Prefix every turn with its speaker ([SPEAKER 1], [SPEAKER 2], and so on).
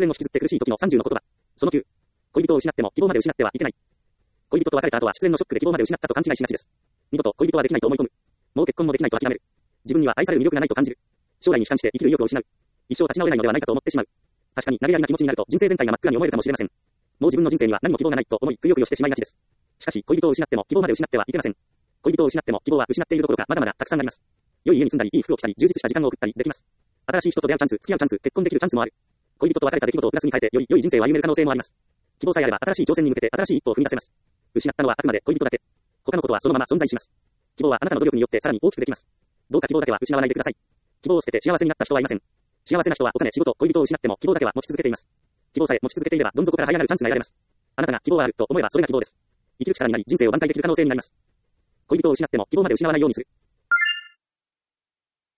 [SPEAKER 1] 恋を引きずって苦しい時の30の言葉。その9。恋人を失っても希望まで失ってはいけない。恋人と別れた後は失恋のショックで希望まで失ったと勘違いしがちです。二度と恋人はできないと思い込む。もう結婚もできないと諦める。自分には愛される魅力がないと感じる。将来に悲観して生きる意欲を失う。一生立ち直れないのではないかと思ってしまう。確かに投げやりな気持ちになると人生全体が真っ暗に思えるかもしれません。もう自分の人生には何も希望がないと思いくよくよしてしまいがちです。しかし恋人を失っても希望まで失ってはいけません。恋人を失っても希望は失っているどころかまだまだたくさんあります。良い家に住んだり、いい服を着たり、充実した時間を送ったりできます。新しい人と出会うチャンス、付き合うチャンス、結婚できるチャンスもある。恋人と別れた出来事をプラスに変えてより良い人生を歩める可能性もあります。希望さえあれば新しい挑戦に向けて新しい一歩を踏み出せます。失ったのはあくまで恋人だけ。他のことはそのまま存在します。希望はあなたの努力によってさらに大きくできます。どうか希望だけは失わないでください。希望を捨てて幸せになった人はいません。幸せな人はお金、仕事、恋人を失っても希望だけは持ち続けています。希望さえ持ち続けていればどん底から這い上がるチャンスが得られます。あなたが希望があると思えばそれが希望です。生きる力になり人生を挽回できる可能性になります。恋人を失っても希望まで失わないようにする。